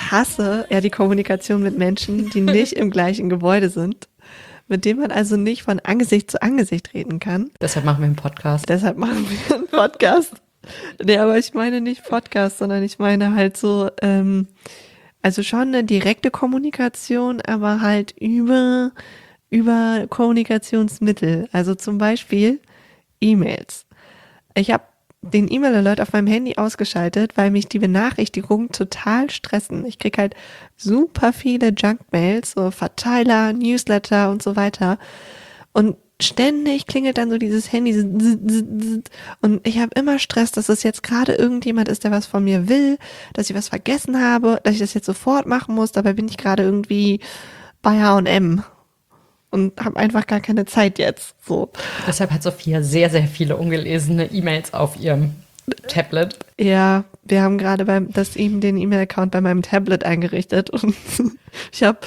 hasse ja die Kommunikation mit Menschen, die nicht im gleichen Gebäude sind, mit denen man also nicht von Angesicht zu Angesicht reden kann. Deshalb machen wir einen Podcast. Nee, aber ich meine nicht Podcast, sondern ich meine halt so, also schon eine direkte Kommunikation, aber halt über Kommunikationsmittel. Also zum Beispiel E-Mails. Ich habe den E-Mail-Alert auf meinem Handy ausgeschaltet, weil mich die Benachrichtigungen total stressen. Ich krieg halt super viele Junk-Mails, so Verteiler, Newsletter und so weiter. Und ständig klingelt dann so dieses Handy und ich habe immer Stress, dass es jetzt gerade irgendjemand ist, der was von mir will, dass ich was vergessen habe, dass ich das jetzt sofort machen muss. Dabei bin ich gerade irgendwie bei H&M und habe einfach gar keine Zeit jetzt. So. Deshalb hat Sophia sehr, sehr viele ungelesene E-Mails auf ihrem Tablet. Ja, wir haben gerade den E-Mail-Account bei meinem Tablet eingerichtet und ich habe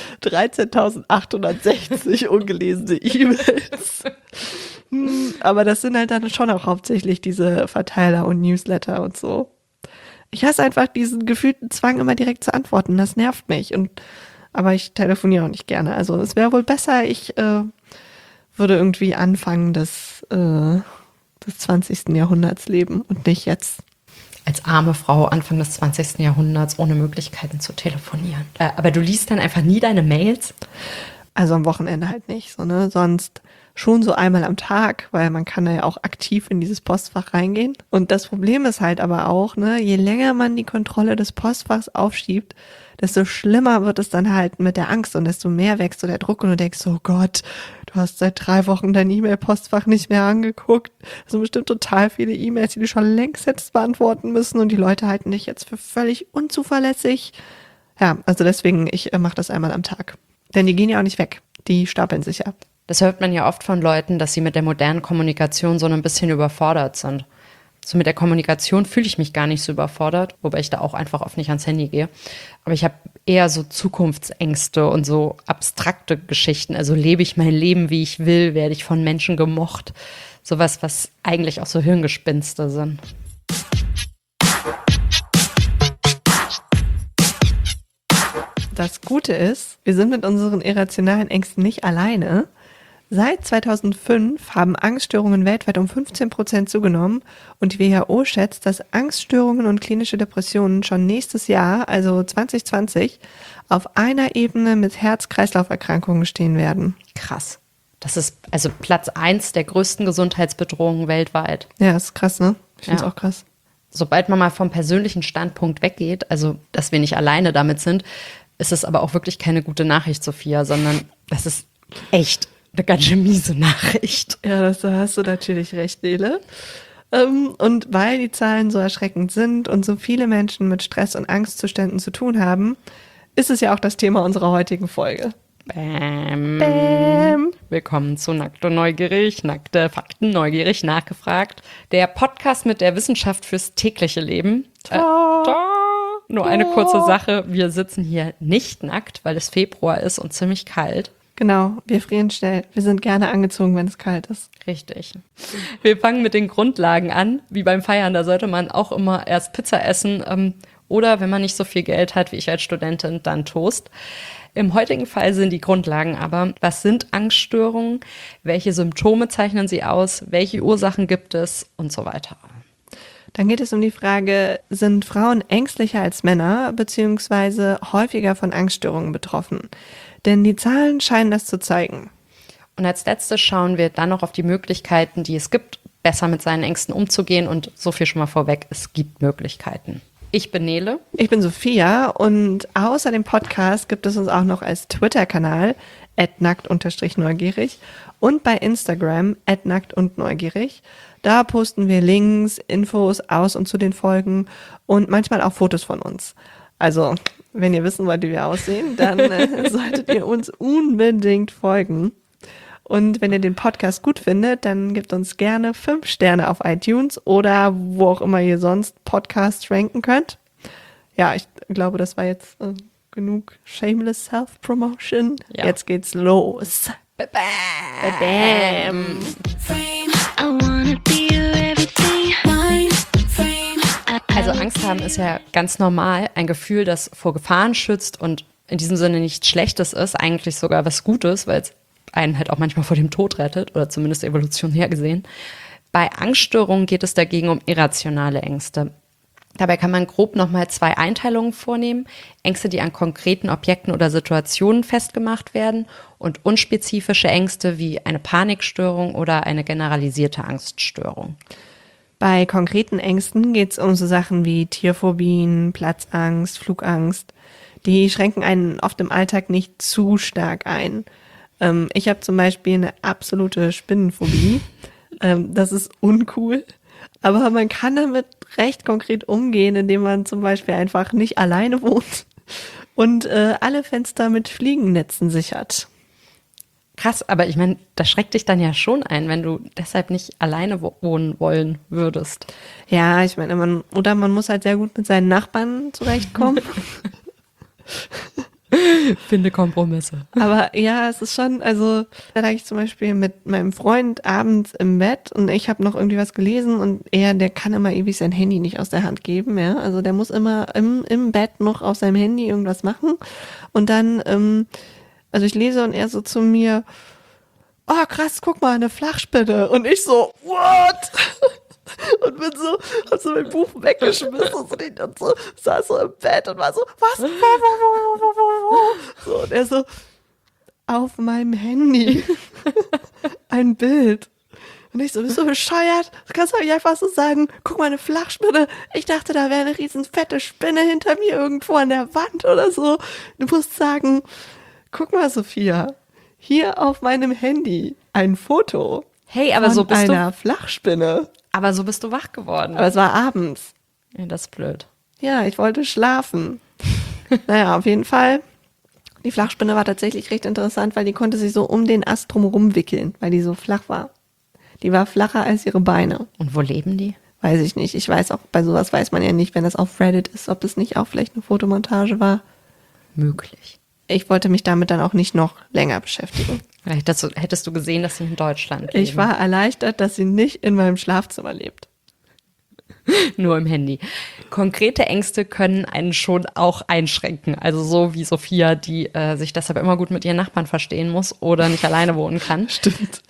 13.860 ungelesene E-Mails. Aber das sind halt dann schon auch hauptsächlich diese Verteiler und Newsletter und so. Ich hasse einfach diesen gefühlten Zwang, immer direkt zu antworten. Das nervt mich. Aber ich telefoniere auch nicht gerne. Also es wäre wohl besser, ich würde irgendwie Anfang des 20. Jahrhunderts leben und nicht jetzt. Als arme Frau Anfang des 20. Jahrhunderts ohne Möglichkeiten zu telefonieren. Aber du liest dann einfach nie deine Mails? Also am Wochenende halt nicht, so, ne? Sonst schon so einmal am Tag, weil man kann da ja auch aktiv in dieses Postfach reingehen. Und das Problem ist halt aber auch, ne, je länger man die Kontrolle des Postfachs aufschiebt, desto schlimmer wird es dann halt mit der Angst und desto mehr wächst so der Druck und du denkst, oh Gott, du hast seit 3 Wochen dein E-Mail-Postfach nicht mehr angeguckt. Das sind bestimmt total viele E-Mails, die du schon längst hättest beantworten müssen und die Leute halten dich jetzt für völlig unzuverlässig. Ja, also deswegen, ich mache das einmal am Tag. Denn die gehen ja auch nicht weg, die stapeln sich ja. Das hört man ja oft von Leuten, dass sie mit der modernen Kommunikation so ein bisschen überfordert sind. So mit der Kommunikation fühle ich mich gar nicht so überfordert, wobei ich da auch einfach oft nicht ans Handy gehe. Aber ich habe eher so Zukunftsängste und so abstrakte Geschichten. Also lebe ich mein Leben, wie ich will, werde ich von Menschen gemocht. Sowas, was eigentlich auch so Hirngespinste sind. Das Gute ist, wir sind mit unseren irrationalen Ängsten nicht alleine. Seit 2005 haben Angststörungen weltweit um 15% zugenommen und die WHO schätzt, dass Angststörungen und klinische Depressionen schon nächstes Jahr, also 2020, auf einer Ebene mit Herz-Kreislauf-Erkrankungen stehen werden. Krass. Das ist also Platz 1 der größten Gesundheitsbedrohungen weltweit. Ja, ist krass, ne? Ich finde es auch krass. Sobald man mal vom persönlichen Standpunkt weggeht, also dass wir nicht alleine damit sind, ist es aber auch wirklich keine gute Nachricht, Sophia, sondern das ist echt eine ganz schön miese Nachricht. Ja, da hast du natürlich recht, Nele. Und weil die Zahlen so erschreckend sind und so viele Menschen mit Stress- und Angstzuständen zu tun haben, ist es ja auch das Thema unserer heutigen Folge. Bäm. Bäm. Willkommen zu Nackt und Neugierig, nackte Fakten, neugierig nachgefragt. Der Podcast mit der Wissenschaft fürs tägliche Leben. Nur eine kurze Sache, wir sitzen hier nicht nackt, weil es Februar ist und ziemlich kalt. Genau, wir frieren schnell. Wir sind gerne angezogen, wenn es kalt ist. Richtig. Wir fangen mit den Grundlagen an. Wie beim Feiern, da sollte man auch immer erst Pizza essen oder, wenn man nicht so viel Geld hat wie ich als Studentin, dann Toast. Im heutigen Fall sind die Grundlagen aber, was sind Angststörungen, welche Symptome zeichnen sie aus, welche Ursachen gibt es und so weiter. Dann geht es um die Frage, sind Frauen ängstlicher als Männer beziehungsweise häufiger von Angststörungen betroffen? Denn die Zahlen scheinen das zu zeigen. Und als letztes schauen wir dann noch auf die Möglichkeiten, die es gibt, besser mit seinen Ängsten umzugehen. Und so viel schon mal vorweg, es gibt Möglichkeiten. Ich bin Nele. Ich bin Sophia und außer dem Podcast gibt es uns auch noch als Twitter-Kanal @nackt_neugierig und bei Instagram @nackt_neugierig. Da posten wir Links, Infos aus und zu den Folgen und manchmal auch Fotos von uns. Also, wenn ihr wissen wollt, wie wir aussehen, dann solltet ihr uns unbedingt folgen. Und wenn ihr den Podcast gut findet, dann gebt uns gerne 5 Sterne auf iTunes oder wo auch immer ihr sonst Podcasts ranken könnt. Ja, ich glaube, das war jetzt genug shameless Self-Promotion. Ja. Jetzt geht's los. Also Angst haben ist ja ganz normal, ein Gefühl, das vor Gefahren schützt und in diesem Sinne nichts Schlechtes ist, eigentlich sogar was Gutes, weil es einen halt auch manchmal vor dem Tod rettet oder zumindest evolutionär gesehen. Bei Angststörungen geht es dagegen um irrationale Ängste. Dabei kann man grob nochmal 2 Einteilungen vornehmen. Ängste, die an konkreten Objekten oder Situationen festgemacht werden und unspezifische Ängste wie eine Panikstörung oder eine generalisierte Angststörung. Bei konkreten Ängsten geht es um so Sachen wie Tierphobien, Platzangst, Flugangst. Die schränken einen oft im Alltag nicht zu stark ein. Ich habe zum Beispiel eine absolute Spinnenphobie. Das ist uncool. Aber man kann damit recht konkret umgehen, indem man zum Beispiel einfach nicht alleine wohnt und alle Fenster mit Fliegennetzen sichert. Krass, aber ich meine, das schreckt dich dann ja schon ein, wenn du deshalb nicht alleine wohnen wollen würdest. Ja, ich meine, man muss halt sehr gut mit seinen Nachbarn zurechtkommen. Finde Kompromisse. Aber ja, es ist schon, also da lag ich zum Beispiel mit meinem Freund abends im Bett und ich habe noch irgendwie was gelesen und der kann immer ewig sein Handy nicht aus der Hand geben, ja. Also der muss immer im Bett noch auf seinem Handy irgendwas machen und dann, also ich lese und er so zu mir, oh krass, guck mal, eine Flachspinne. Und ich so, what? Und bin so, hab so mein Buch weggeschmissen und so, saß so im Bett und war so, was? So, und er so, auf meinem Handy ein Bild. Und ich so, bist du bescheuert? Du kannst doch nicht einfach so sagen, guck mal, eine Flachspinne. Ich dachte, da wäre eine riesen fette Spinne hinter mir irgendwo an der Wand oder so. Du musst sagen, guck mal, Sophia, hier auf meinem Handy ein Foto Hey, aber von so bist einer Flachspinne. Aber so bist du wach geworden. Aber es war abends. Ja, das ist blöd. Ja, ich wollte schlafen. Naja, auf jeden Fall. Die Flachspinne war tatsächlich recht interessant, weil die konnte sich so um den Ast drumherum wickeln, weil die so flach war. Die war flacher als ihre Beine. Und wo leben die? Weiß ich nicht. Ich weiß auch, bei sowas weiß man ja nicht, wenn das auf Reddit ist, ob es nicht auch vielleicht eine Fotomontage war. Möglich. Ich wollte mich damit dann auch nicht noch länger beschäftigen. Vielleicht hättest du gesehen, dass sie in Deutschland leben. Ich war erleichtert, dass sie nicht in meinem Schlafzimmer lebt. Nur im Handy. Konkrete Ängste können einen schon auch einschränken. Also so wie Sophia, die sich deshalb immer gut mit ihren Nachbarn verstehen muss oder nicht alleine wohnen kann. Stimmt.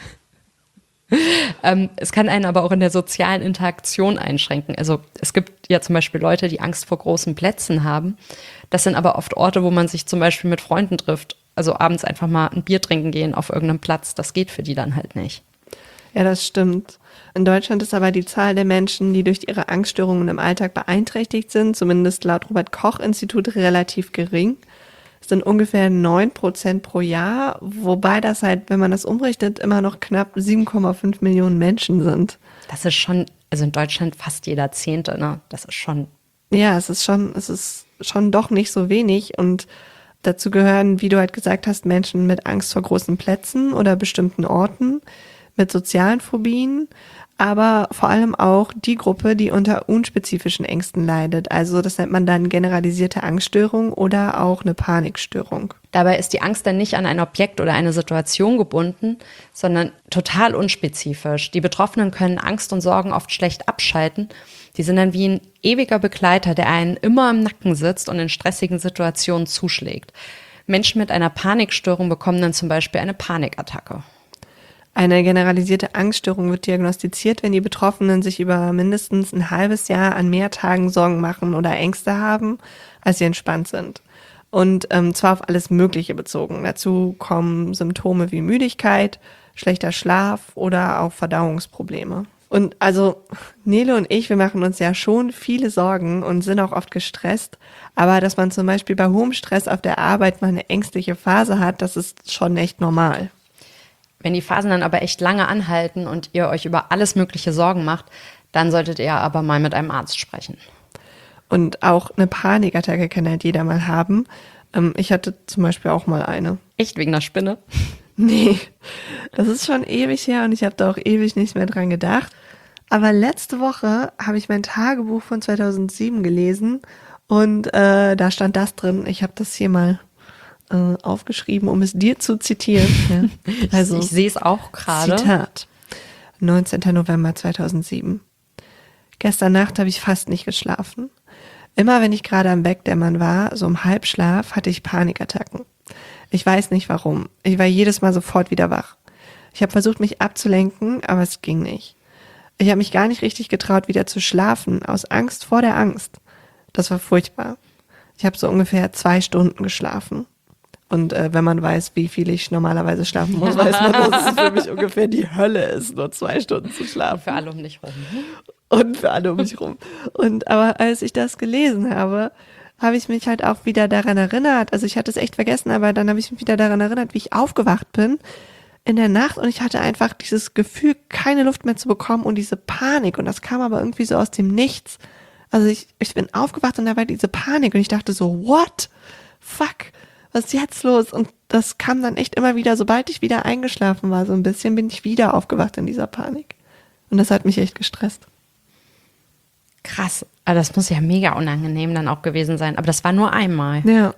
Es kann einen aber auch in der sozialen Interaktion einschränken. Also es gibt ja zum Beispiel Leute, die Angst vor großen Plätzen haben. Das sind aber oft Orte, wo man sich zum Beispiel mit Freunden trifft. Also abends einfach mal ein Bier trinken gehen auf irgendeinem Platz. Das geht für die dann halt nicht. Ja, das stimmt. In Deutschland ist aber die Zahl der Menschen, die durch ihre Angststörungen im Alltag beeinträchtigt sind, zumindest laut Robert-Koch-Institut, relativ gering. Es sind ungefähr 9% pro Jahr, wobei das halt, wenn man das umrechnet, immer noch knapp 7,5 Millionen Menschen sind. Das ist schon, also in Deutschland fast jeder Zehnte, ne? Das ist schon. Ja, es ist schon doch nicht so wenig und dazu gehören, wie du halt gesagt hast, Menschen mit Angst vor großen Plätzen oder bestimmten Orten, mit sozialen Phobien, aber vor allem auch die Gruppe, die unter unspezifischen Ängsten leidet. Also das nennt man dann generalisierte Angststörung oder auch eine Panikstörung. Dabei ist die Angst dann nicht an ein Objekt oder eine Situation gebunden, sondern total unspezifisch. Die Betroffenen können Angst und Sorgen oft schlecht abschalten. Die sind dann wie ein ewiger Begleiter, der einen immer im Nacken sitzt und in stressigen Situationen zuschlägt. Menschen mit einer Panikstörung bekommen dann zum Beispiel eine Panikattacke. Eine generalisierte Angststörung wird diagnostiziert, wenn die Betroffenen sich über mindestens ein halbes Jahr an mehr Tagen Sorgen machen oder Ängste haben, als sie entspannt sind. Und zwar auf alles Mögliche bezogen. Dazu kommen Symptome wie Müdigkeit, schlechter Schlaf oder auch Verdauungsprobleme. Und also Nele und ich, wir machen uns ja schon viele Sorgen und sind auch oft gestresst. Aber dass man zum Beispiel bei hohem Stress auf der Arbeit mal eine ängstliche Phase hat, das ist schon echt normal. Wenn die Phasen dann aber echt lange anhalten und ihr euch über alles mögliche Sorgen macht, dann solltet ihr aber mal mit einem Arzt sprechen. Und auch eine Panikattacke kann halt jeder mal haben. Ich hatte zum Beispiel auch mal eine. Echt wegen der Spinne? Nee, das ist schon ewig her und ich habe da auch ewig nicht mehr dran gedacht. Aber letzte Woche habe ich mein Tagebuch von 2007 gelesen und da stand das drin. Ich habe das hier mal aufgeschrieben, um es dir zu zitieren. Ja. Also, ich sehe es auch gerade. Zitat. 19. November 2007. Gestern Nacht habe ich fast nicht geschlafen. Immer wenn ich gerade am Wegdämmern war, so im Halbschlaf, hatte ich Panikattacken. Ich weiß nicht warum. Ich war jedes Mal sofort wieder wach. Ich habe versucht, mich abzulenken, aber es ging nicht. Ich habe mich gar nicht richtig getraut, wieder zu schlafen, aus Angst vor der Angst. Das war furchtbar. Ich habe so ungefähr 2 Stunden geschlafen. Und wenn man weiß, wie viel ich normalerweise schlafen muss, weiß man, dass es für mich ungefähr die Hölle ist, nur 2 Stunden zu schlafen. Für alle um dich rum. Und für alle um mich rum. Aber als ich das gelesen habe, habe ich mich halt auch wieder daran erinnert. Also ich hatte es echt vergessen, aber dann habe ich mich wieder daran erinnert, wie ich aufgewacht bin in der Nacht und ich hatte einfach dieses Gefühl, keine Luft mehr zu bekommen und diese Panik. Und das kam aber irgendwie so aus dem Nichts. Also ich bin aufgewacht und da war diese Panik und ich dachte so, what? Fuck, was ist jetzt los? Und das kam dann echt immer wieder, sobald ich wieder eingeschlafen war, so ein bisschen, bin ich wieder aufgewacht in dieser Panik. Und das hat mich echt gestresst. Krass, aber das muss ja mega unangenehm dann auch gewesen sein. Aber das war nur einmal. Ja.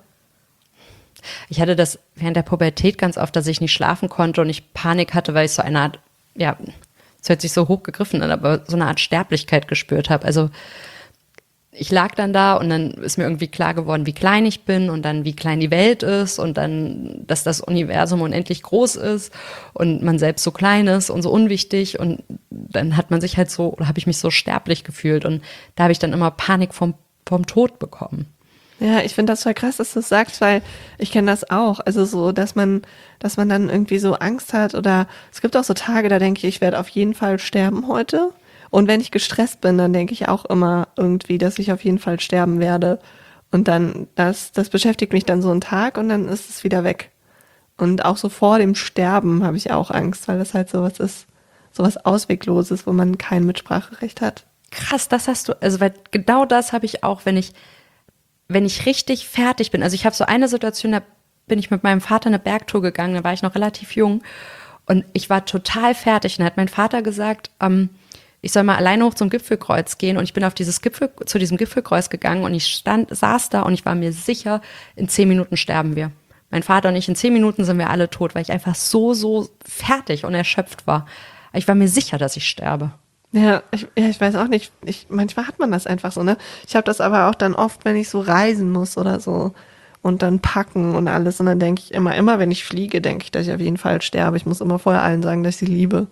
Ich hatte das während der Pubertät ganz oft, dass ich nicht schlafen konnte und ich Panik hatte, weil ich so eine Art, ja, es hört sich so hochgegriffen an, aber so eine Art Sterblichkeit gespürt habe. Also ich lag dann da und dann ist mir irgendwie klar geworden, wie klein ich bin und dann wie klein die Welt ist und dann, dass das Universum unendlich groß ist und man selbst so klein ist und so unwichtig und dann hat man sich halt so, oder habe ich mich so sterblich gefühlt und da habe ich dann immer Panik vom Tod bekommen. Ja, ich finde das voll krass, dass du das sagst, weil ich kenne das auch. Also so, dass man dann irgendwie so Angst hat oder es gibt auch so Tage, da denke ich werde auf jeden Fall sterben heute. Und wenn ich gestresst bin, dann denke ich auch immer irgendwie, dass ich auf jeden Fall sterben werde. Und dann, das beschäftigt mich dann so einen Tag und dann ist es wieder weg. Und auch so vor dem Sterben habe ich auch Angst, weil das halt sowas ist, sowas Auswegloses, wo man kein Mitspracherecht hat. Krass, das hast du, also weil genau das habe ich auch, wenn ich richtig fertig bin. Also ich habe so eine Situation, da bin ich mit meinem Vater eine Bergtour gegangen, da war ich noch relativ jung und ich war total fertig. Und dann hat mein Vater gesagt, ich soll mal alleine hoch zum Gipfelkreuz gehen und ich bin zu diesem Gipfelkreuz gegangen und ich saß da und ich war mir sicher, in 10 Minuten sterben wir. Mein Vater und ich, in 10 Minuten sind wir alle tot, weil ich einfach so fertig und erschöpft war. Ich war mir sicher, dass ich sterbe. Ja, ich weiß auch nicht. Manchmal hat man das einfach so, ne? Ich habe das aber auch dann oft, wenn ich so reisen muss oder so und dann packen und alles. Und dann denke ich immer wenn ich fliege, denke ich, dass ich auf jeden Fall sterbe. Ich muss immer vorher allen sagen, dass ich sie liebe.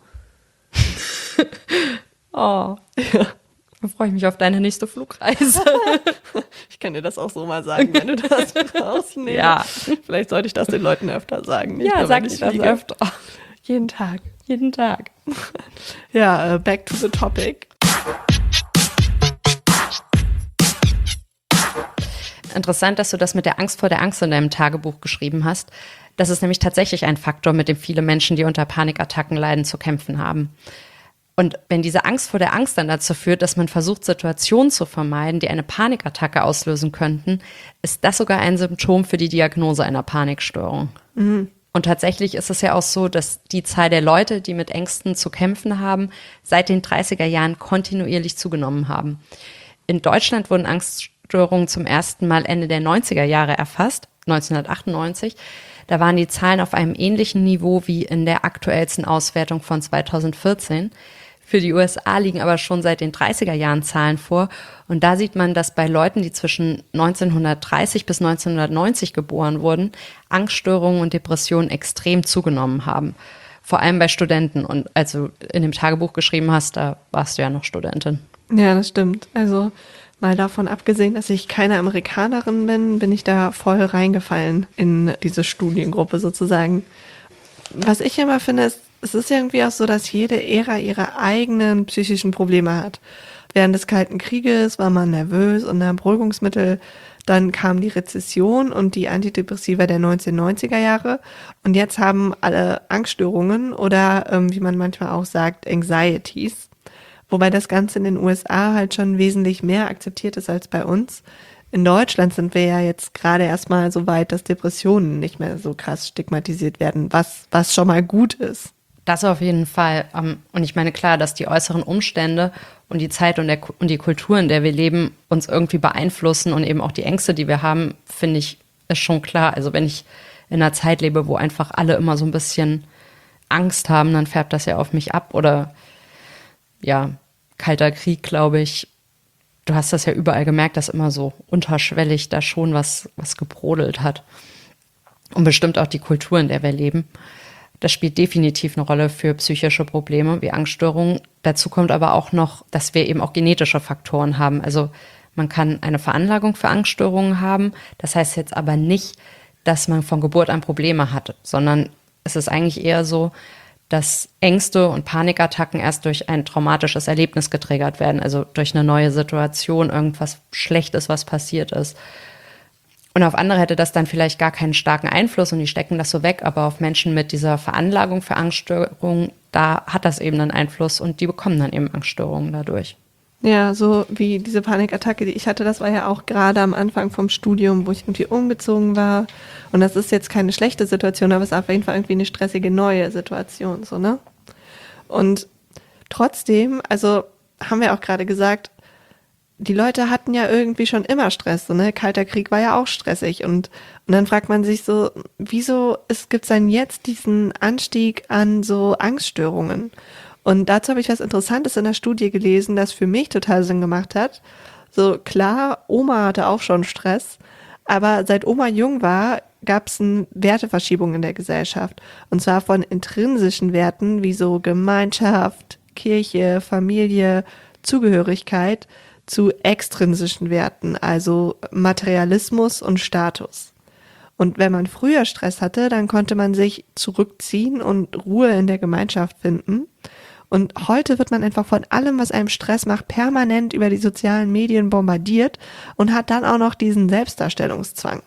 Oh, ja. Dann freue ich mich auf deine nächste Flugreise. Ich kann dir das auch so mal sagen, wenn du das brauchst. Nee. Ja. Vielleicht sollte ich das den Leuten öfter sagen. Nicht Ja, nur, sag wenn ich das fliege. öfter. Jeden Tag. Jeden Tag. Ja, back to the topic. Interessant, dass du das mit der Angst vor der Angst in deinem Tagebuch geschrieben hast. Das ist nämlich tatsächlich ein Faktor, mit dem viele Menschen, die unter Panikattacken leiden, zu kämpfen haben. Und wenn diese Angst vor der Angst dann dazu führt, dass man versucht, Situationen zu vermeiden, die eine Panikattacke auslösen könnten, ist das sogar ein Symptom für die Diagnose einer Panikstörung. Mhm. Und tatsächlich ist es ja auch so, dass die Zahl der Leute, die mit Ängsten zu kämpfen haben, seit den 30er Jahren kontinuierlich zugenommen haben. In Deutschland wurden Angststörungen zum ersten Mal Ende der 90er Jahre erfasst, 1998. Da waren die Zahlen auf einem ähnlichen Niveau wie in der aktuellsten Auswertung von 2014. Für die USA liegen aber schon seit den 30er Jahren Zahlen vor. Und da sieht man, dass bei Leuten, die zwischen 1930 bis 1990 geboren wurden, Angststörungen und Depressionen extrem zugenommen haben. Vor allem bei Studenten. Und als du in dem Tagebuch geschrieben hast, da warst du ja noch Studentin. Ja, das stimmt. Also mal davon abgesehen, dass ich keine Amerikanerin bin ich da voll reingefallen in diese Studiengruppe sozusagen. Was ich immer finde, ist, es ist irgendwie auch so, dass jede Ära ihre eigenen psychischen Probleme hat. Während des Kalten Krieges war man nervös und nahm Beruhigungsmittel. Dann kam die Rezession und die Antidepressiva der 1990er Jahre. Und jetzt haben alle Angststörungen oder, wie man manchmal auch sagt, Anxieties. Wobei das Ganze in den USA halt schon wesentlich mehr akzeptiert ist als bei uns. In Deutschland sind wir ja jetzt gerade erstmal so weit, dass Depressionen nicht mehr so krass stigmatisiert werden, was schon mal gut ist. Das auf jeden Fall. Und ich meine, klar, dass die äußeren Umstände und die Zeit und die Kultur, in der wir leben, uns irgendwie beeinflussen und eben auch die Ängste, die wir haben, finde ich, ist schon klar. Also wenn ich in einer Zeit lebe, wo einfach alle immer so ein bisschen Angst haben, dann färbt das ja auf mich ab oder ja, Kalter Krieg, glaube ich, du hast das ja überall gemerkt, dass immer so unterschwellig da schon was gebrodelt hat. Und bestimmt auch die Kultur, in der wir leben. Das spielt definitiv eine Rolle für psychische Probleme wie Angststörungen. Dazu kommt aber auch noch, dass wir eben auch genetische Faktoren haben. Also man kann eine Veranlagung für Angststörungen haben. Das heißt jetzt aber nicht, dass man von Geburt an Probleme hat, sondern es ist eigentlich eher so, dass Ängste und Panikattacken erst durch ein traumatisches Erlebnis getriggert werden, also durch eine neue Situation, irgendwas Schlechtes, was passiert ist. Und auf andere hätte das dann vielleicht gar keinen starken Einfluss und die stecken das so weg, aber auf Menschen mit dieser Veranlagung für Angststörungen, da hat das eben einen Einfluss und die bekommen dann eben Angststörungen dadurch. Ja, so wie diese Panikattacke, die ich hatte, das war ja auch gerade am Anfang vom Studium, wo ich irgendwie umgezogen war. Und das ist jetzt keine schlechte Situation, aber es ist auf jeden Fall irgendwie eine stressige neue Situation, so, ne? Und trotzdem, also haben wir auch gerade gesagt, die Leute hatten ja irgendwie schon immer Stress, so, ne? Kalter Krieg war ja auch stressig und dann fragt man sich so, wieso gibt's dann jetzt diesen Anstieg an so Angststörungen? Und dazu habe ich was Interessantes in der Studie gelesen, das für mich total Sinn gemacht hat. So klar, Oma hatte auch schon Stress, aber seit Oma jung war, gab es eine Werteverschiebung in der Gesellschaft. Und zwar von intrinsischen Werten wie so Gemeinschaft, Kirche, Familie, Zugehörigkeit zu extrinsischen Werten, also Materialismus und Status. Und wenn man früher Stress hatte, dann konnte man sich zurückziehen und Ruhe in der Gemeinschaft finden. Und heute wird man einfach von allem, was einem Stress macht, permanent über die sozialen Medien bombardiert und hat dann auch noch diesen Selbstdarstellungszwang.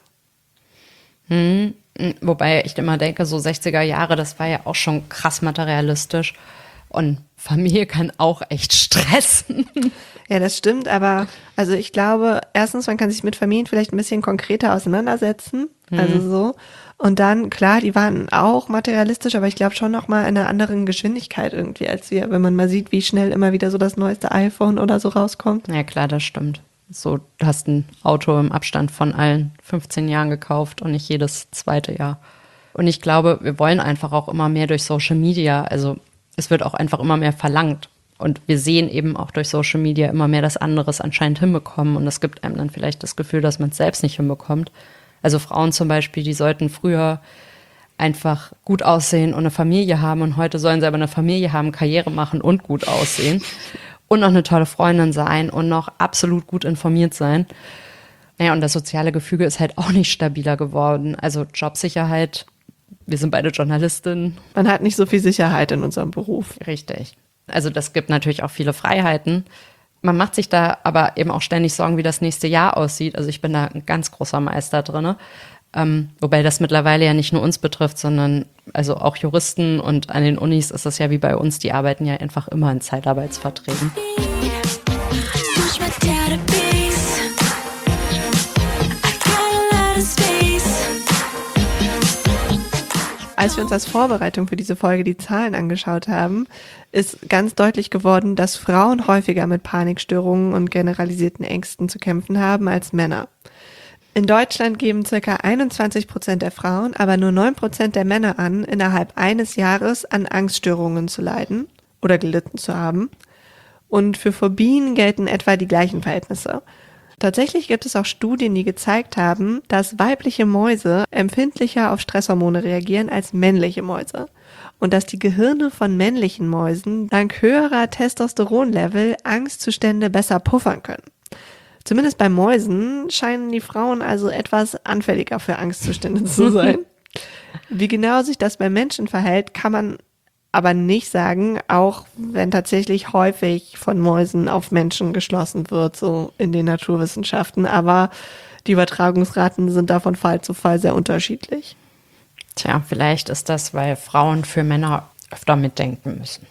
Wobei ich immer denke, so 60er Jahre, das war ja auch schon krass materialistisch. Und Familie kann auch echt stressen. Ja, das stimmt, aber also ich glaube, erstens, man kann sich mit Familien vielleicht ein bisschen konkreter auseinandersetzen, also so. Und dann, klar, die waren auch materialistisch, aber ich glaube schon noch mal in einer anderen Geschwindigkeit irgendwie als wir, wenn man mal sieht, wie schnell immer wieder so das neueste iPhone oder so rauskommt. Ja klar, das stimmt. So, du hast ein Auto im Abstand von allen 15 Jahren gekauft und nicht jedes zweite Jahr. Und ich glaube, wir wollen einfach auch immer mehr durch Social Media, also es wird auch einfach immer mehr verlangt. Und wir sehen eben auch durch Social Media immer mehr, dass andere es anscheinend hinbekommen. Und es gibt einem dann vielleicht das Gefühl, dass man es selbst nicht hinbekommt. Also Frauen zum Beispiel, die sollten früher einfach gut aussehen und eine Familie haben. Und heute sollen sie aber eine Familie haben, Karriere machen und gut aussehen. Und noch eine tolle Freundin sein und noch absolut gut informiert sein. Naja, und das soziale Gefüge ist halt auch nicht stabiler geworden. Also Jobsicherheit, wir sind beide Journalistinnen. Man hat nicht so viel Sicherheit in unserem Beruf. Richtig. Also das gibt natürlich auch viele Freiheiten. Man macht sich da aber eben auch ständig Sorgen, wie das nächste Jahr aussieht. Also ich bin da ein ganz großer Meister drin. Wobei das mittlerweile ja nicht nur uns betrifft, sondern also auch Juristen und an den Unis ist das ja wie bei uns, die arbeiten ja einfach immer in Zeitarbeitsverträgen. Als wir uns als Vorbereitung für diese Folge die Zahlen angeschaut haben, ist ganz deutlich geworden, dass Frauen häufiger mit Panikstörungen und generalisierten Ängsten zu kämpfen haben als Männer. In Deutschland geben ca. 21% der Frauen, aber nur 9% der Männer an, innerhalb eines Jahres an Angststörungen zu leiden oder gelitten zu haben. Und für Phobien gelten etwa die gleichen Verhältnisse. Tatsächlich gibt es auch Studien, die gezeigt haben, dass weibliche Mäuse empfindlicher auf Stresshormone reagieren als männliche Mäuse. Und dass die Gehirne von männlichen Mäusen dank höherer Testosteronlevel Angstzustände besser puffern können. Zumindest bei Mäusen scheinen die Frauen also etwas anfälliger für Angstzustände zu sein. Wie genau sich das bei Menschen verhält, kann man aber nicht sagen, auch wenn tatsächlich häufig von Mäusen auf Menschen geschlossen wird, so in den Naturwissenschaften. Aber die Übertragungsraten sind da von Fall zu Fall sehr unterschiedlich. Tja, vielleicht ist das, weil Frauen für Männer öfter mitdenken müssen.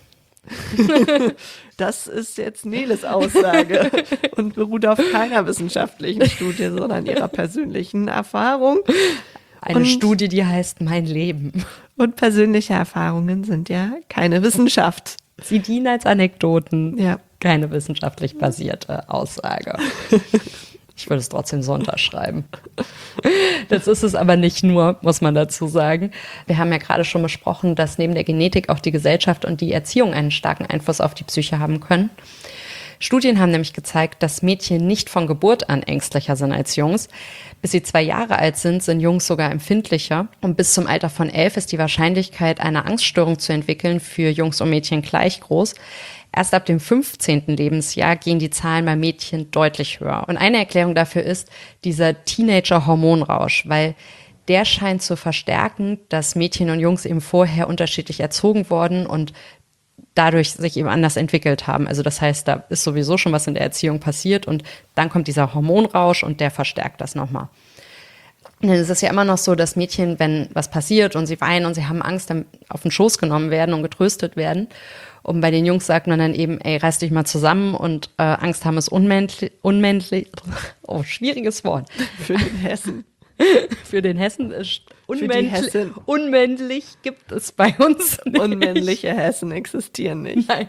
Das ist jetzt Neles Aussage und beruht auf keiner wissenschaftlichen Studie, sondern ihrer persönlichen Erfahrung. Eine Studie, die heißt Mein Leben. Und persönliche Erfahrungen sind ja keine Wissenschaft. Sie dienen als Anekdoten. Ja. Keine wissenschaftlich basierte Aussage. Ich würde es trotzdem so unterschreiben. Das ist es aber nicht nur, muss man dazu sagen. Wir haben ja gerade schon besprochen, dass neben der Genetik auch die Gesellschaft und die Erziehung einen starken Einfluss auf die Psyche haben können. Studien haben nämlich gezeigt, dass Mädchen nicht von Geburt an ängstlicher sind als Jungs. Bis sie 2 Jahre alt sind Jungs sogar empfindlicher. Und bis zum Alter von 11 ist die Wahrscheinlichkeit, eine Angststörung zu entwickeln, für Jungs und Mädchen gleich groß. Erst ab dem 15. Lebensjahr gehen die Zahlen bei Mädchen deutlich höher. Und eine Erklärung dafür ist dieser Teenager-Hormonrausch, weil der scheint zu verstärken, dass Mädchen und Jungs eben vorher unterschiedlich erzogen worden und dadurch sich eben anders entwickelt haben. Also das heißt, da ist sowieso schon was in der Erziehung passiert und dann kommt dieser Hormonrausch und der verstärkt das nochmal. Denn es ist ja immer noch so, dass Mädchen, wenn was passiert und sie weinen und sie haben Angst, dann auf den Schoß genommen werden und getröstet werden. Und bei den Jungs sagt man dann eben, ey, reiß dich mal zusammen und Angst haben ist unmännlich. Oh, schwieriges Wort. Für den Hessen. Für den Hessen ist Hessen. unmännlich gibt es bei uns nicht. Unmännliche Hessen existieren nicht. Nein.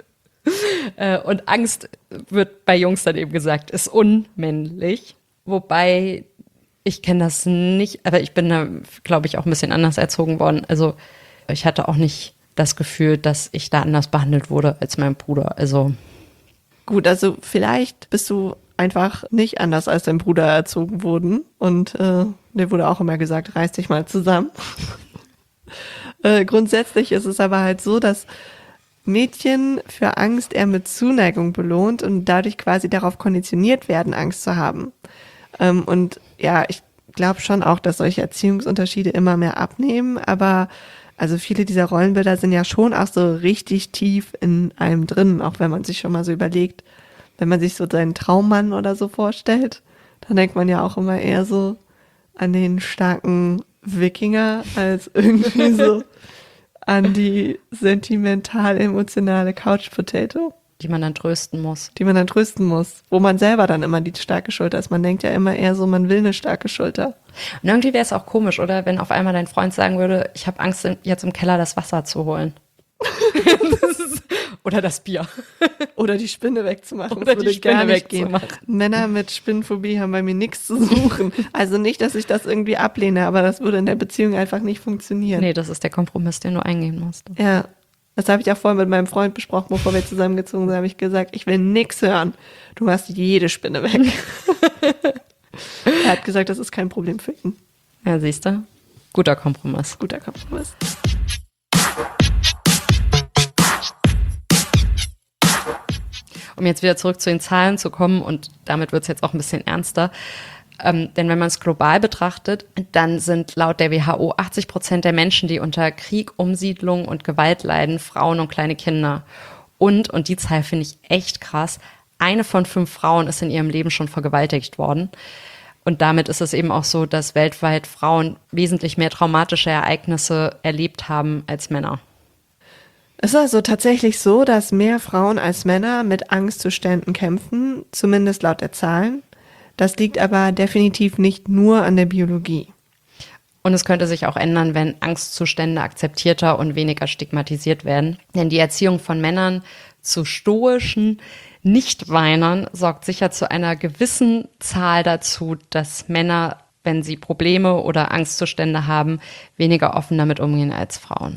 Und Angst wird bei Jungs dann eben gesagt, ist unmännlich. Wobei, ich kenne das nicht, aber ich bin da, glaube ich, auch ein bisschen anders erzogen worden. Also ich hatte auch nicht das Gefühl, dass ich da anders behandelt wurde als mein Bruder. Also gut, also vielleicht bist du einfach nicht anders als dein Bruder erzogen wurden und dir wurde auch immer gesagt, reiß dich mal zusammen. Grundsätzlich ist es aber halt so, dass Mädchen für Angst eher mit Zuneigung belohnt und dadurch quasi darauf konditioniert werden, Angst zu haben. Und ja, ich glaube schon auch, dass solche Erziehungsunterschiede immer mehr abnehmen, aber also viele dieser Rollenbilder sind ja schon auch so richtig tief in einem drin, auch wenn man sich schon mal so überlegt, wenn man sich so seinen Traummann oder so vorstellt, dann denkt man ja auch immer eher so an den starken Wikinger als irgendwie so an die sentimental-emotionale Couch-Potato. die man dann trösten muss. Die man dann trösten muss, wo man selber dann immer die starke Schulter ist. Man denkt ja immer eher so, man will eine starke Schulter. Und irgendwie wäre es auch komisch, oder? Wenn auf einmal dein Freund sagen würde, ich habe Angst, jetzt im Keller das Wasser zu holen. Oder das Bier. Oder die Spinne wegzumachen. Oder das die würde gar Spinne nicht gehen. wegzumachen. Männer mit Spinnenphobie haben bei mir nichts zu suchen. Also nicht, dass ich das irgendwie ablehne, aber das würde in der Beziehung einfach nicht funktionieren. Nee, das ist der Kompromiss, den du eingehen musst. Ja, das habe ich auch vorhin mit meinem Freund besprochen, bevor wir zusammengezogen sind, habe ich gesagt, ich will nichts hören. Du machst jede Spinne weg. Er hat gesagt, das ist kein Problem für ihn. Ja, siehst du? Guter Kompromiss. Guter Kompromiss. Um jetzt wieder zurück zu den Zahlen zu kommen, und damit wird es jetzt auch ein bisschen ernster, denn wenn man es global betrachtet, dann sind laut der WHO 80% der Menschen, die unter Krieg, Umsiedlung und Gewalt leiden, Frauen und kleine Kinder. Und die Zahl finde ich echt krass, 1 von 5 Frauen ist in ihrem Leben schon vergewaltigt worden. Und damit ist es eben auch so, dass weltweit Frauen wesentlich mehr traumatische Ereignisse erlebt haben als Männer. Es ist also tatsächlich so, dass mehr Frauen als Männer mit Angstzuständen kämpfen, zumindest laut der Zahlen. Das liegt aber definitiv nicht nur an der Biologie. Und es könnte sich auch ändern, wenn Angstzustände akzeptierter und weniger stigmatisiert werden. Denn die Erziehung von Männern zu stoischen Nichtweinern sorgt sicher zu einer gewissen Zahl dazu, dass Männer, wenn sie Probleme oder Angstzustände haben, weniger offen damit umgehen als Frauen.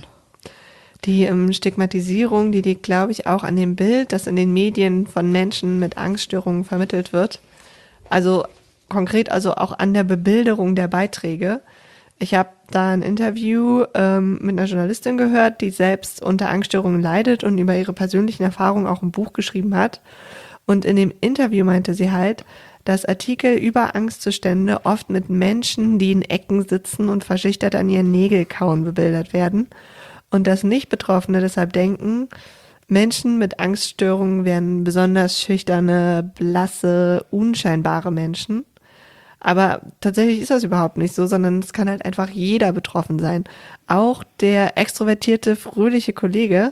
Die Stigmatisierung, die liegt, glaube ich, auch an dem Bild, das in den Medien von Menschen mit Angststörungen vermittelt wird. Also konkret also auch an der Bebilderung der Beiträge. Ich habe da ein Interview mit einer Journalistin gehört, die selbst unter Angststörungen leidet und über ihre persönlichen Erfahrungen auch ein Buch geschrieben hat. Und in dem Interview meinte sie halt, dass Artikel über Angstzustände oft mit Menschen, die in Ecken sitzen und verschüchtert an ihren Nägel kauen, bebildert werden. Und dass Nicht-Betroffene deshalb denken, Menschen mit Angststörungen wären besonders schüchterne, blasse, unscheinbare Menschen. Aber tatsächlich ist das überhaupt nicht so, sondern es kann halt einfach jeder betroffen sein. Auch der extrovertierte, fröhliche Kollege.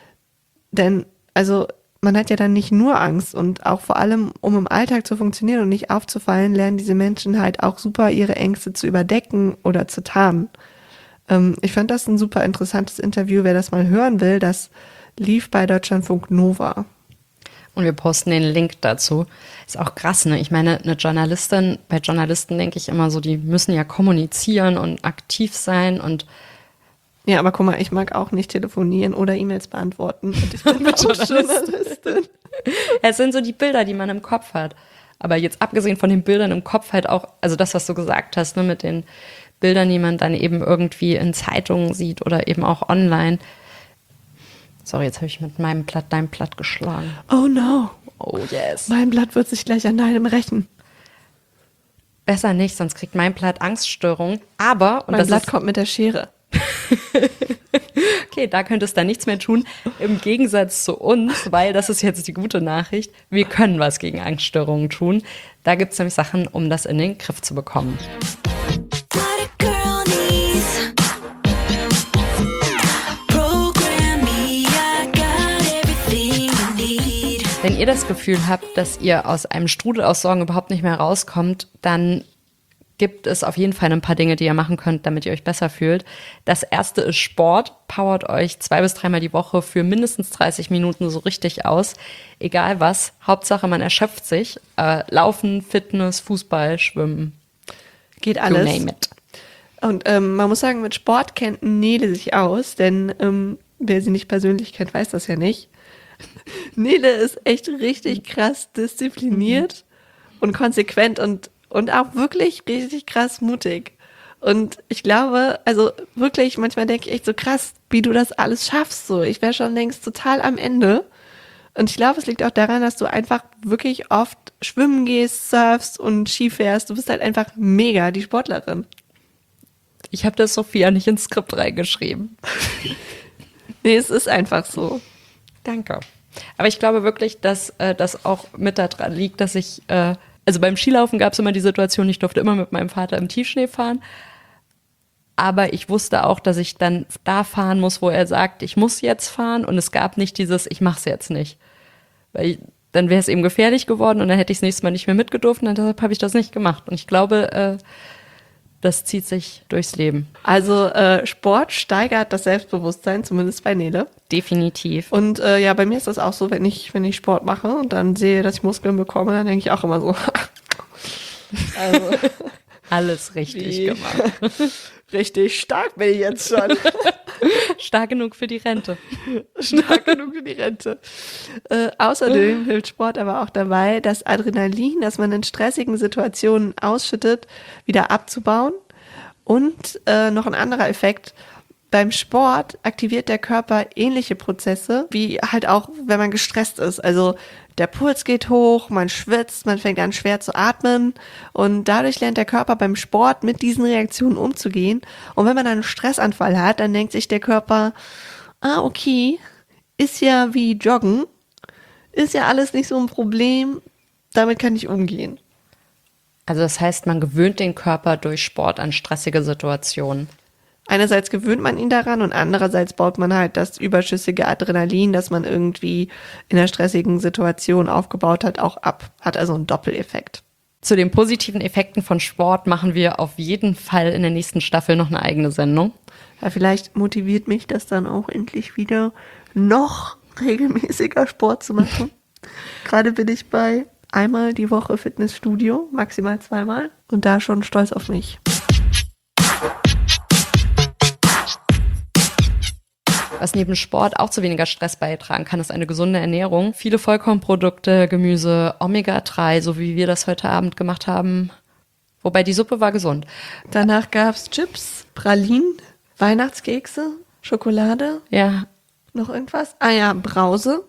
Denn, also, man hat ja dann nicht nur Angst und auch vor allem, um im Alltag zu funktionieren und nicht aufzufallen, lernen diese Menschen halt auch super, ihre Ängste zu überdecken oder zu tarnen. Ich fand das ein super interessantes Interview. Wer das mal hören will, das lief bei Deutschlandfunk Nova. Und wir posten den Link dazu. Ist auch krass, ne? Ich meine, eine Journalistin, bei Journalisten denke ich immer so, die müssen ja kommunizieren und aktiv sein. Und Ja, aber guck mal, ich mag auch nicht telefonieren oder E-Mails beantworten. Und ich bin auch Journalistin. Es sind so die Bilder, die man im Kopf hat. Aber jetzt abgesehen von den Bildern im Kopf halt auch, also das, was du gesagt hast, ne, mit den Bildern, die man dann eben irgendwie in Zeitungen sieht oder eben auch online. Sorry, jetzt habe ich mit meinem Blatt dein Blatt geschlagen. Oh no. Oh yes. Mein Blatt wird sich gleich an deinem rächen. Besser nicht, sonst kriegt mein Blatt Angststörung. Aber, und Mein das Blatt ist, kommt mit der Schere. okay, da könnte es dann nichts mehr tun. Im Gegensatz zu uns, weil das ist jetzt die gute Nachricht, wir können was gegen Angststörungen tun. Da gibt es nämlich Sachen, um das in den Griff zu bekommen. What a girl needs. Program me, I got everything you need. Wenn ihr das Gefühl habt, dass ihr aus einem Strudel aus Sorgen überhaupt nicht mehr rauskommt, dann gibt es auf jeden Fall ein paar Dinge, die ihr machen könnt, damit ihr euch besser fühlt. Das erste ist Sport. Powert euch 2 bis 3 Mal die Woche für mindestens 30 Minuten so richtig aus. Egal was. Hauptsache, man erschöpft sich. Laufen, Fitness, Fußball, Schwimmen. Geht You alles. name it. Und man muss sagen, mit Sport kennt Nele sich aus, denn wer sie nicht persönlich kennt, weiß das ja nicht. Nele ist echt richtig krass diszipliniert und konsequent und auch wirklich richtig krass mutig. Und ich glaube, also wirklich, manchmal denke ich echt so krass, wie du das alles schaffst. So, ich wäre schon längst total am Ende. Und ich glaube, es liegt auch daran, dass du einfach wirklich oft schwimmen gehst, surfst und Ski fährst. Du bist halt einfach mega die Sportlerin. Ich habe das Sophia nicht ins Skript reingeschrieben. Nee, es ist einfach so. Danke. Aber ich glaube wirklich, dass das auch mit daran liegt, dass ich, also beim Skilaufen gab es immer die Situation, ich durfte immer mit meinem Vater im Tiefschnee fahren. Aber ich wusste auch, dass ich dann da fahren muss, wo er sagt, ich muss jetzt fahren. Und es gab nicht dieses, ich mach's jetzt nicht. Weil dann wäre es eben gefährlich geworden und dann hätte ich das nächste Mal nicht mehr mitgedurft. Und deshalb habe ich das nicht gemacht. Und ich glaube, das zieht sich durchs Leben. Also Sport steigert das Selbstbewusstsein, zumindest bei Nele. Definitiv. Und ja, bei mir ist das auch so, wenn ich Sport mache und dann sehe, dass ich Muskeln bekomme, dann denke ich auch immer so, also Alles richtig wie gemacht. richtig stark bin ich jetzt schon. Stark genug für die Rente. Stark genug für die Rente. Außerdem hilft Sport aber auch dabei, das Adrenalin, das man in stressigen Situationen ausschüttet, wieder abzubauen. Und noch ein anderer Effekt. Beim Sport aktiviert der Körper ähnliche Prozesse, wie halt auch, wenn man gestresst ist. Also der Puls geht hoch, man schwitzt, man fängt an schwer zu atmen und dadurch lernt der Körper beim Sport mit diesen Reaktionen umzugehen. Und wenn man einen Stressanfall hat, dann denkt sich der Körper, okay, ist ja wie Joggen, ist ja alles nicht so ein Problem, damit kann ich umgehen. Also das heißt, man gewöhnt den Körper durch Sport an stressige Situationen. Einerseits gewöhnt man ihn daran und andererseits baut man halt das überschüssige Adrenalin, das man irgendwie in einer stressigen Situation aufgebaut hat, auch ab. Hat also einen Doppeleffekt. Zu den positiven Effekten von Sport machen wir auf jeden Fall in der nächsten Staffel noch eine eigene Sendung. Ja, vielleicht motiviert mich das dann auch endlich wieder, noch regelmäßiger Sport zu machen. Gerade bin ich bei einmal die Woche Fitnessstudio, maximal 2-mal und da schon stolz auf mich. Was neben Sport auch zu weniger Stress beitragen kann, ist eine gesunde Ernährung. Viele Vollkornprodukte, Gemüse, Omega-3, so wie wir das heute Abend gemacht haben. Wobei die Suppe war gesund. Danach gab's Chips, Pralinen, Weihnachtskekse, Schokolade, Ja. noch irgendwas? Ah ja, Brause.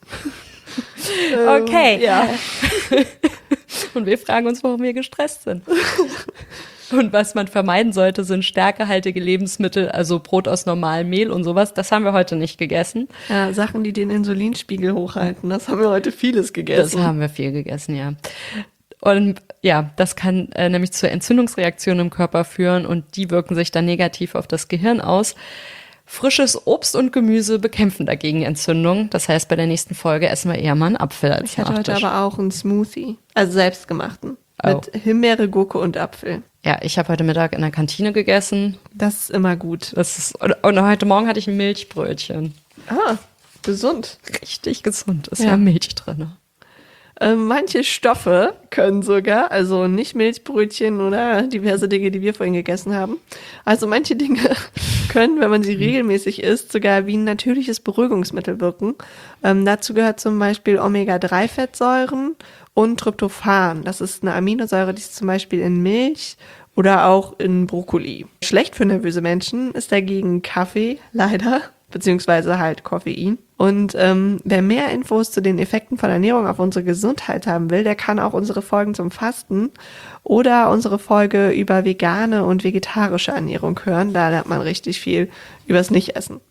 Okay. Ja. Und wir fragen uns, warum wir gestresst sind. Und was man vermeiden sollte, sind stärkehaltige Lebensmittel, also Brot aus normalem Mehl und sowas. Das haben wir heute nicht gegessen. Ja, Sachen, die den Insulinspiegel hochhalten. Das haben wir heute vieles Das gegessen. haben wir viel gegessen, ja. Und ja, das kann nämlich zu Entzündungsreaktionen im Körper führen und die wirken sich dann negativ auf das Gehirn aus. Frisches Obst und Gemüse bekämpfen dagegen Entzündung. Das heißt, bei der nächsten Folge essen wir eher mal einen Apfel als Ich hatte heute Nachtisch. aber auch einen Smoothie, also selbstgemachten, mit Himbeere, Gurke und Apfel. Ja, ich habe heute Mittag in der Kantine gegessen. Das ist immer gut. Und heute Morgen hatte ich ein Milchbrötchen. Ah, gesund. Richtig gesund, ist Ja. ja Milch drin. Manche Stoffe können sogar, also nicht Milchbrötchen oder diverse Dinge, die wir vorhin gegessen haben. Also manche Dinge können, wenn man sie regelmäßig isst, sogar wie ein natürliches Beruhigungsmittel wirken. Dazu gehört zum Beispiel Omega-3-Fettsäuren und Tryptophan. Das ist eine Aminosäure, die ist zum Beispiel in Milch oder auch in Brokkoli. Schlecht für nervöse Menschen ist dagegen Kaffee, leider, beziehungsweise halt Koffein. Und wer mehr Infos zu den Effekten von Ernährung auf unsere Gesundheit haben will, der kann auch unsere Folgen zum Fasten oder unsere Folge über vegane und vegetarische Ernährung hören. Da lernt man richtig viel übers Nicht-Essen.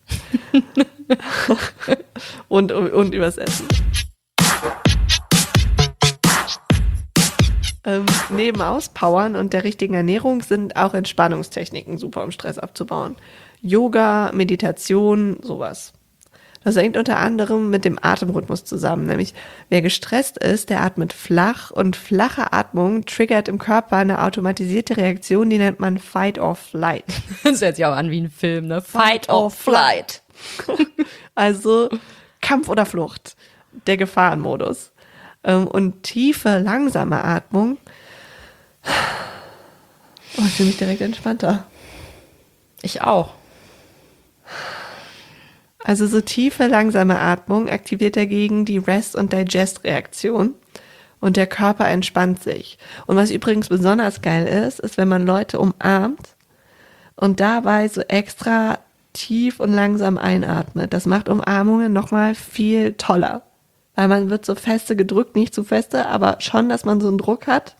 und übers Essen. Neben Auspowern und der richtigen Ernährung sind auch Entspannungstechniken super, um Stress abzubauen. Yoga, Meditation, sowas. Das hängt unter anderem mit dem Atemrhythmus zusammen, nämlich wer gestresst ist, der atmet flach und flache Atmung triggert im Körper eine automatisierte Reaktion, die nennt man Fight or Flight. Das hört sich auch an wie ein Film, ne? Fight or Flight. Also Kampf oder Flucht, der Gefahrenmodus. Und tiefe, langsame Atmung. Oh, ich fühle mich direkt entspannter. Ich auch. Also so tiefe, langsame Atmung aktiviert dagegen die Rest- und Digest-Reaktion und der Körper entspannt sich. Und was übrigens besonders geil ist, ist, wenn man Leute umarmt und dabei so extra tief und langsam einatmet. Das macht Umarmungen nochmal viel toller. Weil man wird so feste gedrückt, nicht zu feste, aber schon, dass man so einen Druck hat.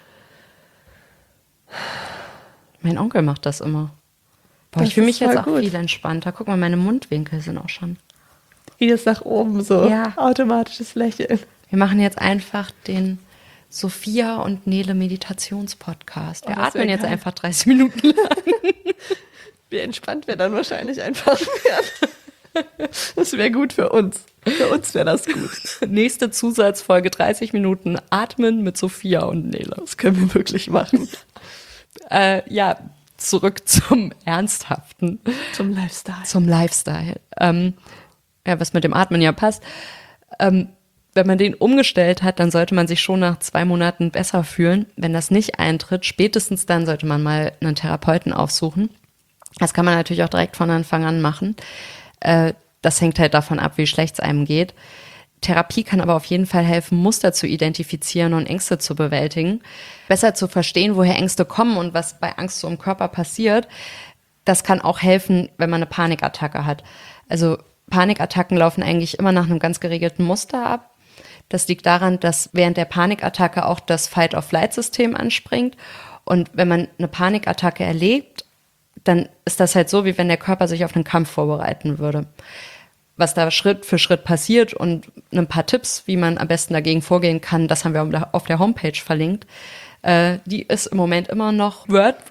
Mein Onkel macht das immer. Boah, Das ich fühle mich ist voll jetzt auch gut. viel entspannter. Guck mal, meine Mundwinkel sind auch schon. Vieles nach oben, so Ja. automatisches Lächeln. Wir machen jetzt einfach den Sophia und Nele Meditationspodcast. Wir Oh, das wär atmen jetzt geil. einfach 30 Minuten lang. Wie entspannt wir dann wahrscheinlich einfach werden. Das wäre gut für uns. Für uns wäre das gut. Nächste Zusatzfolge 30 Minuten Atmen mit Sophia und Nele. Das können wir wirklich machen. Ja, zurück zum Ernsthaften. Zum Lifestyle. Zum Lifestyle. Ja, was mit dem Atmen ja passt. Wenn man den umgestellt hat, dann sollte man sich schon nach 2 Monaten besser fühlen. Wenn das nicht eintritt, spätestens dann sollte man mal einen Therapeuten aufsuchen. Das kann man natürlich auch direkt von Anfang an machen. Das hängt halt davon ab, wie schlecht es einem geht. Therapie kann aber auf jeden Fall helfen, Muster zu identifizieren und Ängste zu bewältigen. Besser zu verstehen, woher Ängste kommen und was bei Angst so im Körper passiert. Das kann auch helfen, wenn man eine Panikattacke hat. Also Panikattacken laufen eigentlich immer nach einem ganz geregelten Muster ab. Das liegt daran, dass während der Panikattacke auch das Fight-or-Flight-System anspringt. Und wenn man eine Panikattacke erlebt, dann ist das halt so, wie wenn der Körper sich auf einen Kampf vorbereiten würde. Was da Schritt für Schritt passiert und ein paar Tipps, wie man am besten dagegen vorgehen kann, das haben wir auf der Homepage verlinkt. Die ist im Moment immer noch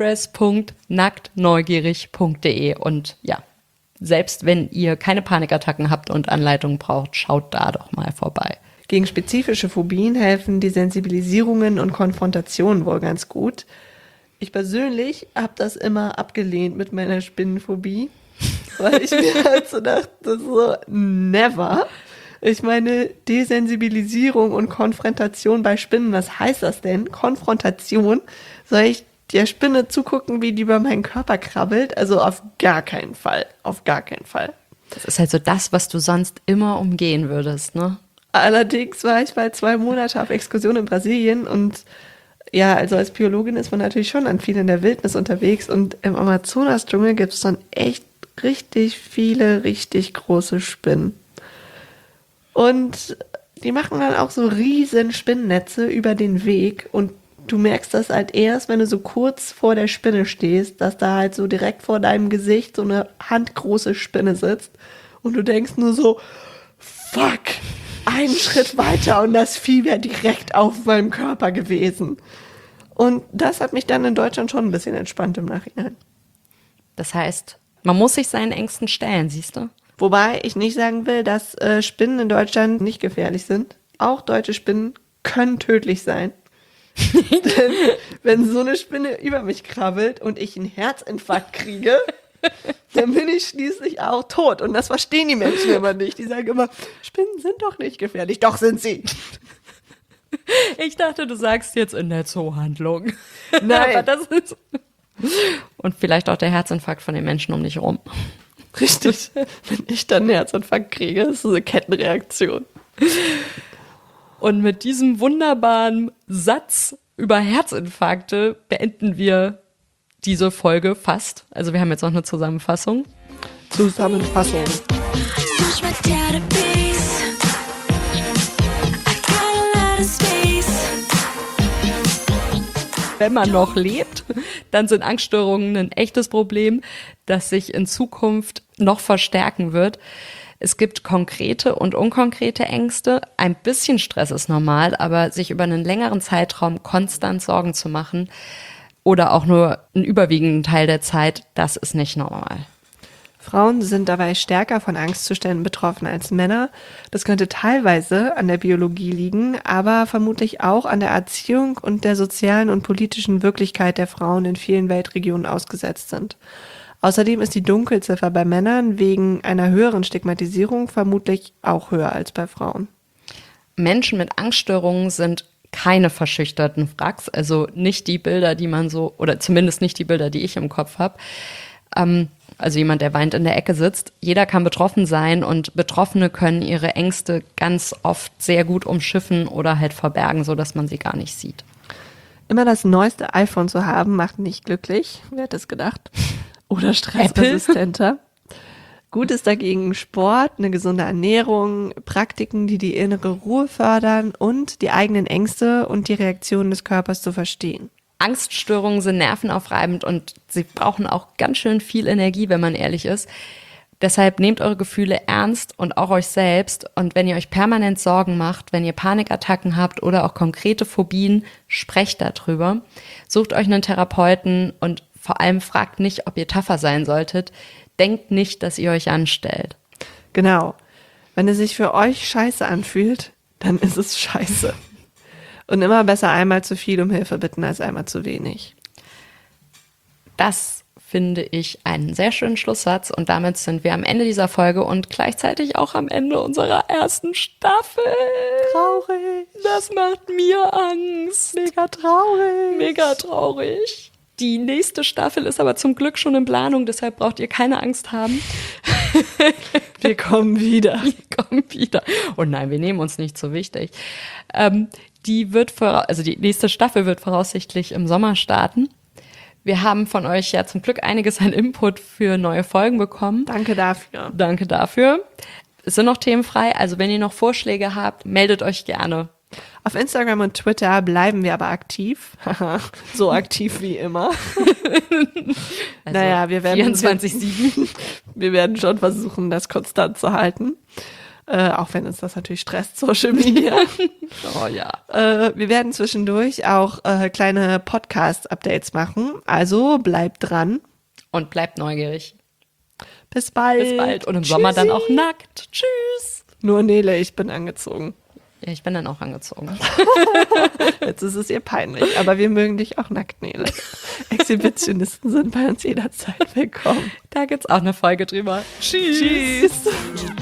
wordpress.nacktneugierig.de. Und ja, selbst wenn ihr keine Panikattacken habt und Anleitungen braucht, schaut da doch mal vorbei. Gegen spezifische Phobien helfen die Sensibilisierungen und Konfrontationen wohl ganz gut. Ich persönlich habe das immer abgelehnt mit meiner Spinnenphobie, weil ich mir halt so dachte, so never. Ich meine, Desensibilisierung und Konfrontation bei Spinnen, was heißt das denn? Konfrontation? Soll ich der Spinne zugucken, wie die über meinen Körper krabbelt? Also auf gar keinen Fall. Auf gar keinen Fall. Das ist halt so das, was du sonst immer umgehen würdest, ne? Allerdings war ich bald 2 Monate auf Exkursion in Brasilien und ja, also als Biologin ist man natürlich schon an viel in der Wildnis unterwegs und im Amazonas-Dschungel gibt es dann echt richtig viele, richtig große Spinnen. Und die machen dann auch so riesen Spinnennetze über den Weg und du merkst das halt erst, wenn du so kurz vor der Spinne stehst, dass da halt so direkt vor deinem Gesicht so eine handgroße Spinne sitzt und du denkst nur so, fuck, einen Schritt weiter und das Vieh wäre direkt auf meinem Körper gewesen. Und das hat mich dann in Deutschland schon ein bisschen entspannt im Nachhinein. Das heißt, man muss sich seinen Ängsten stellen, siehst du? Wobei ich nicht sagen will, dass Spinnen in Deutschland nicht gefährlich sind. Auch deutsche Spinnen können tödlich sein. Denn wenn so eine Spinne über mich krabbelt und ich einen Herzinfarkt kriege, dann bin ich schließlich auch tot. Und das verstehen die Menschen immer nicht. Die sagen immer, Spinnen sind doch nicht gefährlich. Doch sind sie. Ich dachte, du sagst jetzt in der Zoohandlung. Nein. Aber das ist und vielleicht auch der Herzinfarkt von den Menschen um dich rum. Richtig. Wenn ich dann einen Herzinfarkt kriege, ist so eine Kettenreaktion. Und mit diesem wunderbaren Satz über Herzinfarkte beenden wir diese Folge fast. Also wir haben jetzt noch eine Zusammenfassung. Zusammenfassung. Search my database. I got a lot of space. Wenn man noch lebt, dann sind Angststörungen ein echtes Problem, das sich in Zukunft noch verstärken wird. Es gibt konkrete und unkonkrete Ängste. Ein bisschen Stress ist normal, aber sich über einen längeren Zeitraum konstant Sorgen zu machen oder auch nur einen überwiegenden Teil der Zeit, das ist nicht normal. Frauen sind dabei stärker von Angstzuständen betroffen als Männer. Das könnte teilweise an der Biologie liegen, aber vermutlich auch an der Erziehung und der sozialen und politischen Wirklichkeit der Frauen in vielen Weltregionen ausgesetzt sind. Außerdem ist die Dunkelziffer bei Männern wegen einer höheren Stigmatisierung vermutlich auch höher als bei Frauen. Menschen mit Angststörungen sind keine verschüchterten Wracks, also nicht die Bilder, die man so, oder zumindest nicht die Bilder, die ich im Kopf habe. Also jemand, der weint in der Ecke sitzt. Jeder kann betroffen sein und Betroffene können ihre Ängste ganz oft sehr gut umschiffen oder halt verbergen, sodass man sie gar nicht sieht. Immer das neueste iPhone zu haben, macht nicht glücklich. Wer hätte es gedacht? Oder stressresistenter. Gut ist dagegen Sport, eine gesunde Ernährung, Praktiken, die die innere Ruhe fördern und die eigenen Ängste und die Reaktionen des Körpers zu verstehen. Angststörungen sind nervenaufreibend und sie brauchen auch ganz schön viel Energie, wenn man ehrlich ist. Deshalb nehmt eure Gefühle ernst und auch euch selbst. Und wenn ihr euch permanent Sorgen macht, wenn ihr Panikattacken habt oder auch konkrete Phobien, sprecht darüber. Sucht euch einen Therapeuten und vor allem fragt nicht, ob ihr tougher sein solltet. Denkt nicht, dass ihr euch anstellt. Genau. Wenn es sich für euch scheiße anfühlt, dann ist es scheiße. Und immer besser einmal zu viel um Hilfe bitten als einmal zu wenig. Das finde ich einen sehr schönen Schlusssatz und damit sind wir am Ende dieser Folge und gleichzeitig auch am Ende unserer ersten Staffel. Traurig. Das macht mir Angst. Mega traurig. Mega traurig. Die nächste Staffel ist aber zum Glück schon in Planung, deshalb braucht ihr keine Angst haben. Wir kommen wieder. Wir kommen wieder. Und nein, wir nehmen uns nicht so wichtig. Die nächste Staffel wird voraussichtlich im Sommer starten. Wir haben von euch ja zum Glück einiges an Input für neue Folgen bekommen. Danke dafür. Danke dafür. Es sind noch themenfrei, also wenn ihr noch Vorschläge habt, meldet euch gerne. Auf Instagram und Twitter bleiben wir aber aktiv. So aktiv wie immer. Also naja, wir werden 24/7. Wir werden schon versuchen, das konstant zu halten. Auch wenn uns das natürlich stresst, Social Media. Oh ja. Wir werden zwischendurch auch kleine Podcast-Updates machen. Also bleibt dran. Und bleibt neugierig. Bis bald. Bis bald. Und im Sommer dann auch nackt. Tschüss. Nur Nele, ich bin angezogen. Ja, ich bin dann auch angezogen. Jetzt ist es ihr peinlich, aber wir mögen dich auch nackt, Nele. Exhibitionisten sind bei uns jederzeit willkommen. Da gibt's auch eine Folge drüber. Tschüss.